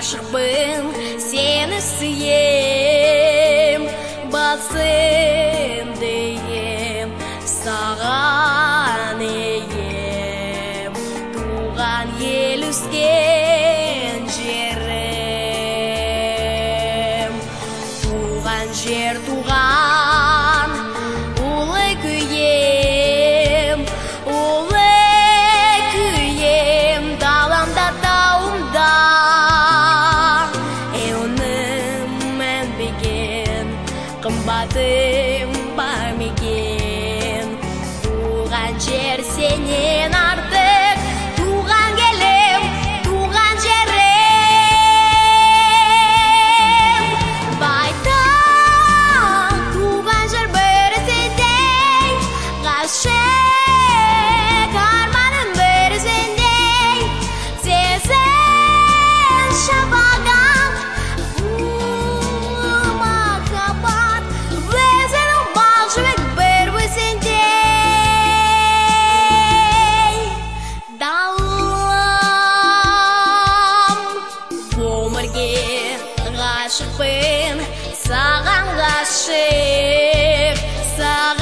ғашықпын, сені сүйем, басым дейем, саған ием, туған ел өскен жерім. Туған жер, туған ұлы күйем, даламда тауымда, өңім мәнбеген, қымбатым бар мекен. Туған жер сенен артық, туған елім, туған жерім. Байтақ туған жер бір сендей, ғашық арманым бір сендей, сезім шапағат, махаббат, өзінің бал жүрек бір өзендей. Далам өмірге ғашықпын, саған ғашық,